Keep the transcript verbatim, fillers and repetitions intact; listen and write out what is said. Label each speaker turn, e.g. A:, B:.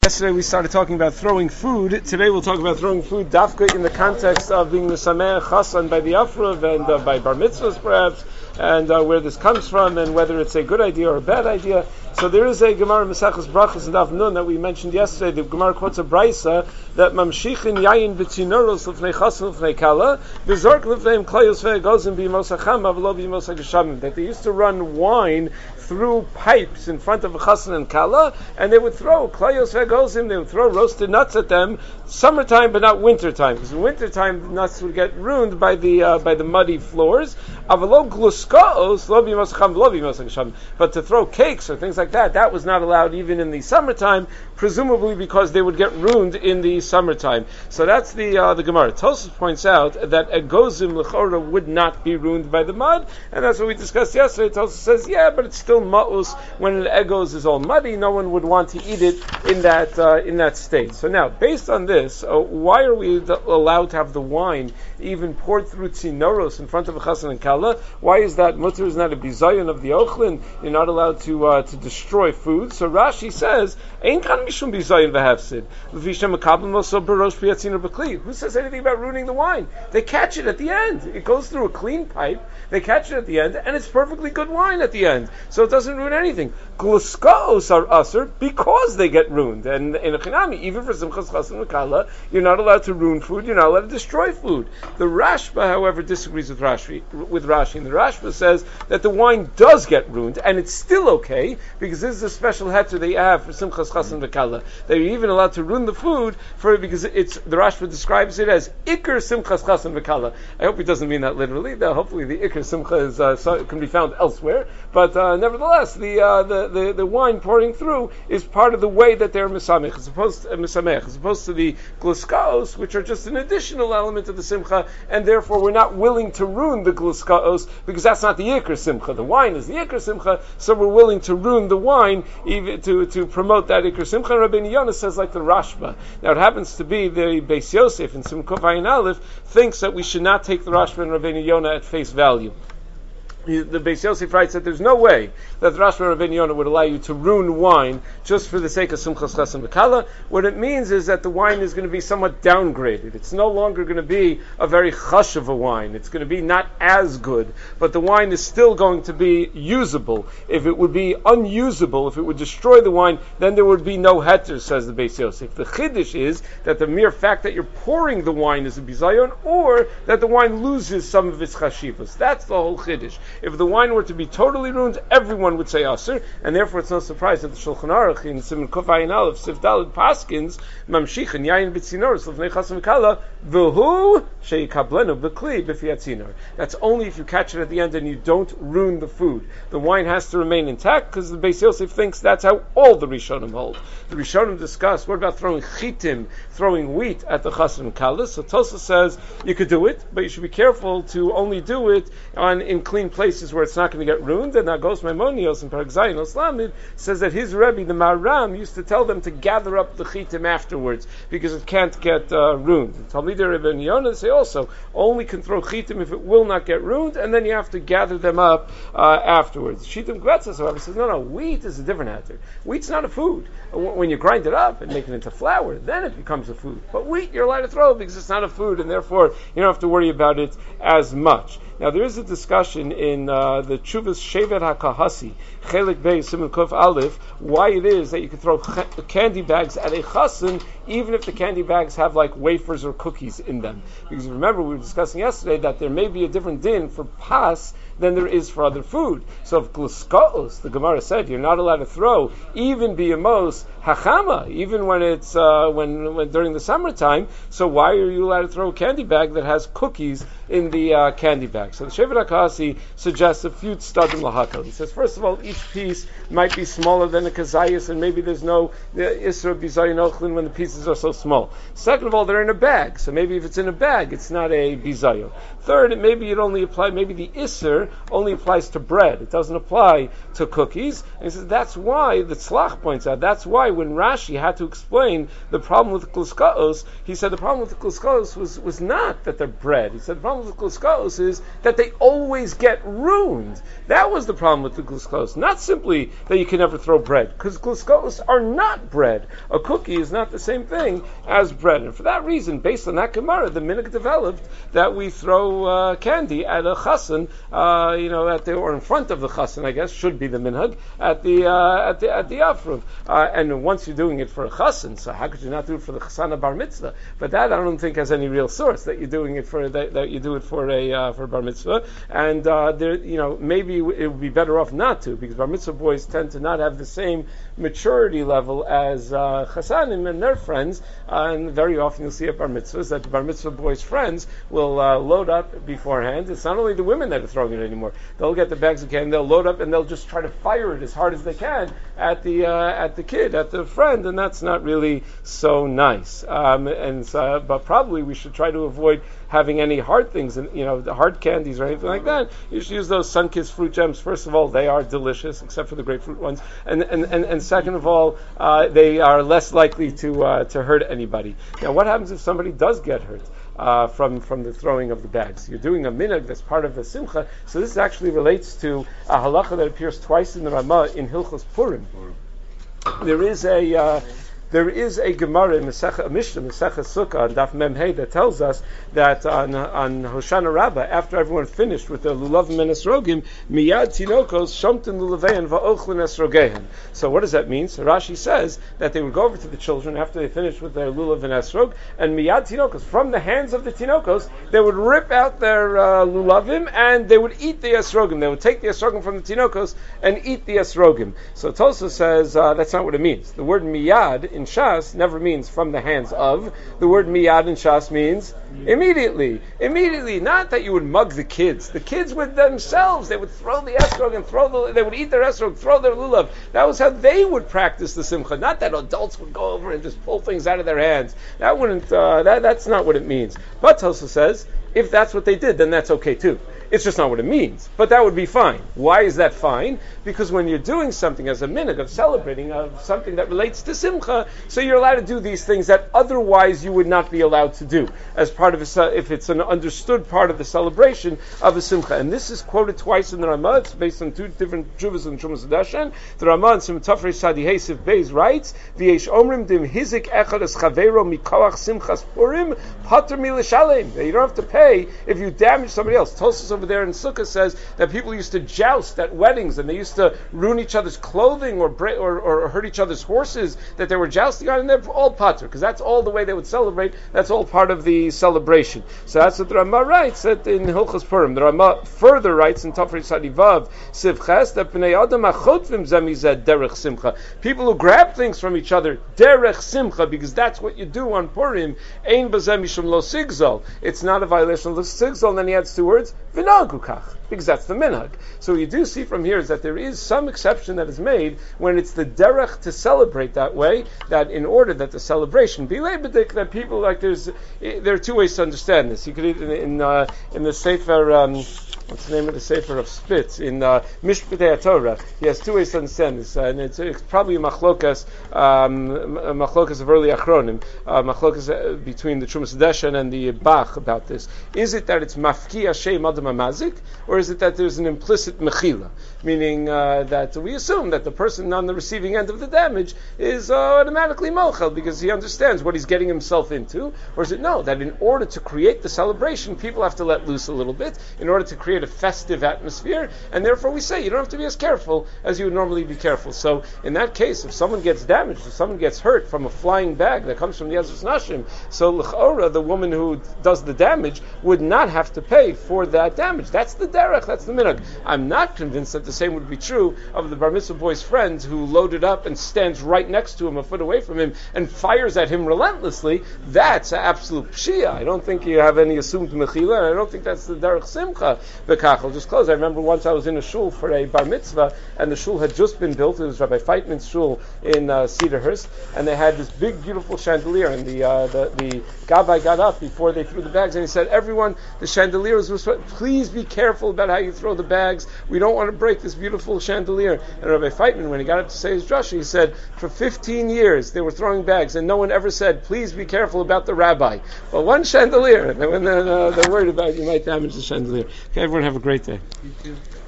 A: Yesterday we started talking about throwing food. Today we'll talk about throwing food dafka in the context of being mesameach chasan by the afrav and uh, by bar mitzvahs perhaps, and uh, where this comes from and whether it's a good idea or a bad idea. So there is a Gemara Maseches Brachos and Daf Nun that we mentioned yesterday. The Gemara quotes a brisa that mamshichin yayin b'tzinoros l'fnei chasan l'fnei kala v'zork l'fneim klayos ve'egozim b'yimos hacham avlo b'yimos hageshamim, that they used to run wine through pipes in front of a chasan and kala, and they would throw klayos ve'egozim, they would throw roasted nuts at them, summertime but not wintertime, because in wintertime the nuts would get ruined by the uh, by the muddy floors. Avlo gluskaos lo b'yimos hacham v'lo b'yimos hageshamim, but to throw cakes or things like that, that was not allowed even in the summertime, presumably because they would get ruined in the summertime. So that's the uh, the Gemara. Tosfos points out that egozim l'chora would not be ruined by the mud, and that's what we discussed yesterday. Tosfos says, yeah, but it's still ma'us when an egos is all muddy. No one would want to eat it in that uh, in that state. So now, based on this, uh, why are we the, allowed to have the wine even poured through tzinoros in front of a chasan and kala? Why is that mutter is not a bizayon of the ochlin? You're not allowed to uh, to destroy food. So Rashi says, "Ein kan mishum bizayin v'hafsid." Who says anything about ruining the wine? They catch it at the end. It goes through a clean pipe. They catch it at the end, and it's perfectly good wine at the end. So it doesn't ruin anything. Gluskaos are usher because they get ruined. And in a chinami, even for simchas chasan v'kala, you're not allowed to ruin food. You're not allowed to destroy food. The Rashba, however, disagrees with Rashi. With Rashi, and the Rashba says that the wine does get ruined, and it's still okay because this is a special heter they have for simchas chasan v'kala. They're even allowed to ruin the food for because it's the Rashba describes it as ikar simchas chasan v'kala. I hope he doesn't mean that literally. Though hopefully the ikar simcha is uh, so, can be found elsewhere. But uh, nevertheless, the, uh, the the the wine pouring through is part of the way that they're mesamech, as opposed to uh, mesamech, as opposed to the gluskaos, which are just an additional element of the simcha, and therefore we're not willing to ruin the gluskaos because that's not the ikar simcha. The wine is the ikar simcha, so we're willing to ruin the wine even to to promote that ikar simcha. And Rabbeinu Yonah says like the Rashba. Now it happens to be the Beis Yosef in Simon Kuf Ayin Aleph thinks that we should not take the Rashba and Rabbeinu Yonah at face value. The Beis Yosef writes that there's no way that the Rashba and Rabbeinu Yonah would allow you to ruin wine just for the sake of simchas chasan v'kala. What it means is that the wine is going to be somewhat downgraded. It's no longer going to be a very chush of a wine. It's going to be not as good, but the wine is still going to be usable. If it would be unusable, if it would destroy the wine, then there would be no heter, says the Beis Yosef. The chiddush is that the mere fact that you're pouring the wine is a bizayon, or that the wine loses some of its chashivas. That's the whole chiddush. If the wine were to be totally ruined, everyone would say aser, and therefore it's no surprise that the Shulchan Aruch in Siman Kuf Ayin Aleph Sif Daled Paskins Mamshichin Yayin B'tzinoros L'fnei Chasan V'Kala V'hu Sheikablenu B'Kli B'Fiatzinor. That's only if you catch it at the end and you don't ruin the food. The wine has to remain intact because the Beis Yosef thinks that's how all the Rishonim hold. The Rishonim discuss what about throwing chitim, throwing wheat at the Chasan V'Kala. So Tosfos says you could do it, but you should be careful to only do it on in clean places where it's not going to get ruined. And Nagos Maimonios in Parag Zayin Oslamid says that his Rebbe, the Maram, used to tell them to gather up the chitim afterwards because it can't get uh, ruined. Talmidei Rabbeinu Yonah say also only can throw chitim if it will not get ruined, and then you have to gather them up uh, afterwards. Shitim Gvetzas, however, says no, no, wheat is a different matter. Wheat's not a food. When you grind it up and make it into flour, then it becomes a food. But wheat you're allowed to throw because it's not a food, and therefore you don't have to worry about it as much. Now there is a discussion in uh, the Chuvas Shevet HaKahasi, Chelik Beis Siman Kuf Aleph, why it is that you can throw ch- candy bags at a chasen, even if the candy bags have like wafers or cookies in them. Because remember, we were discussing yesterday that there may be a different din for pas than there is for other food. So if gluskaos, the Gemara said, you're not allowed to throw even biyamos hachama, even when it's uh, when, when during the summertime. So why are you allowed to throw a candy bag that has cookies in the uh, candy bag? So the Shevet HaKahasi suggests a few stadim lahakal. He says, first of all, each piece might be smaller than a kazayas, and maybe there's no isra bizayin ochlin when the pieces are so small. Second of all, they're in a bag, so maybe if it's in a bag, it's not a bizayin. Third, maybe it only apply. Maybe the isser only applies to bread. It doesn't apply to cookies. And he says that's why, the Tzlach points out, that's why when Rashi had to explain the problem with kluskaos, he said the problem with the kluskaos was, was not that they're bread. He said the problem with the kluskaos is that they always get ruined. That was the problem with the kluskaos. Not simply that you can never throw bread, because kluskaos are not bread. A cookie is not the same thing as bread. And for that reason, based on that Gemara, the minhag developed that we throw uh, candy at a chassan, uh, you know, at the, or in front of the chassan, I guess, should be the minhag, at the, uh, at the, at the afruv. Uh, and once you're doing it for a chassan, so how could you not do it for the chassan bar mitzvah? But that I don't think has any real source, that you're doing it for, that, that you do it for a, uh, for a bar mitzvah. And, uh, there, you know, maybe it would be better off not to, because bar mitzvah boys tend to not have the same maturity level as, uh, chassanim and their friends, uh, and very often you'll see at bar mitzvahs that the bar mitzvah boys' friends will, uh, load up beforehand. It's not only the women that are throwing it anymore. They'll get the bags of candy, they'll load up, and they'll just try to fire it as hard as they can at the, uh, at the kid, at the friend, and that's not really so nice. Um, and uh, but probably we should try to avoid having any hard things, and you know, the hard candies or anything like that. You should use those Sunkist fruit gems. First of all, they are delicious, except for the grapefruit ones, and and, and, and second of all, uh, they are less likely to uh, to hurt anybody. Now, what happens if somebody does get hurt uh, from from the throwing of the bags? You're doing a minhag that's part of the simcha, so this actually relates to a halacha that appears twice in the Ramah in Hilchos Purim. There is a uh, there is a Gemara in Masechah, a Mishnah, Masechah Sukkah, on Daf Mem Hey, that tells us that on, on Hoshana Rabbah, after everyone finished with the Lulavim and Esrogim, Miyad Tinokos Shomtin Lulavein Va'ochlin Esrogehen. So what does that mean? So Rashi says that they would go over to the children after they finished with their Lulav and Esrog, and Miyad Tinokos, from the hands of the Tinokos, they would rip out their uh, Lulavim and they would eat the Esrogim. They would take the Esrogim from the Tinokos and eat the Esrogim. So Tosa says uh, that's not what it means. The word Miyad in Shas never means from the hands of. The word miyad in Shas means immediately. Immediately. Not that you would mug the kids. The kids would themselves, they would throw the esrog and throw the, they would eat their esrog, throw their lulav. That was how they would practice the simcha. Not that adults would go over and just pull things out of their hands. That wouldn't, uh, that, that's not what it means. But Tosa says, if that's what they did, then that's okay too. It's just not what it means. But that would be fine. Why is that fine? Because when you're doing something as a minhag of celebrating, of something that relates to simcha, so you're allowed to do these things that otherwise you would not be allowed to do, as part of a, if it's an understood part of the celebration of a simcha. And this is quoted twice in the Ramah. It's based on two different juvas in Trumas Hadashan. The Ramah in Simon Tafrei Sadi Hesiv Beis writes, V'yesh omrim dim hizik echad es chavero mikoach simchas purim pater milishalem. You don't have to pay if you damage somebody else. Tosas over there in Sukkah says that people used to joust at weddings, and they used to ruin each other's clothing or break, or, or hurt each other's horses that they were jousting on, and they're all pater, because that's all the way they would celebrate. That's all part of the celebration. So that's what the Ramah writes that in Hilchos Purim. The Ramah further writes in Tafrei Sadivav Sivches that Bnei Adam achotvim zemized derech simcha. People who grab things from each other derech simcha, because that's what you do on Purim. Ein bazem mishum lo sigzol. It's not a violation of the sigzol. And then he adds two words, v'nagukach, because that's the minhag. So what you do see from here is that there is some exception that is made when it's the derech to celebrate that way, that in order that the celebration be lebedik, that people, like, there's, there are two ways to understand this. You could, in, in, uh, in the Sefer, um, what's the name of the Sefer of Spitz, in uh, Mishpatei HaTorah, he has two ways to understand this, uh, and it's, it's probably a machlokas, um, a machlokas of early achronim, uh, machlokas uh, between the Trumas Hadashan and the Bach about this. Is it that it's mafki Hashem adam amazik, or is it that there's an implicit mechila, meaning uh, that we assume that the person on the receiving end of the damage is uh, automatically mochel because he understands what he's getting himself into, or is it no, that in order to create the celebration, people have to let loose a little bit in order to create a festive atmosphere, and therefore we say you don't have to be as careful as you would normally be careful. So in that case, if someone gets damaged, if someone gets hurt from a flying bag that comes from the Ezras Nashim, so l'chora, the woman who does the damage would not have to pay for that damage. That's the derech, that's the minhag. I'm not convinced that the same would be true of the bar mitzvah boy's friend who loaded up and stands right next to him, a foot away from him, and fires at him relentlessly. That's an absolute pshia. I don't think you have any assumed mechila, and I don't think that's the derech simcha. the kachel just closed. I remember once I was in a shul for a bar mitzvah, and the shul had just been built. It was Rabbi Feitman's shul in uh, Cedarhurst, and they had this big, beautiful chandelier, and the uh, the, the gabbai got up before they threw the bags, and he said, everyone, the chandeliers was, please be careful about how you throw the bags. We don't want to break this beautiful chandelier. And Rabbi Feitman, when he got up to say his drasha, he said, for fifteen years they were throwing bags, and no one ever said, please be careful about the rabbi. But one chandelier, and when they're, uh, they're worried about it, you might damage the chandelier. Okay, everyone have a great day.
B: You too.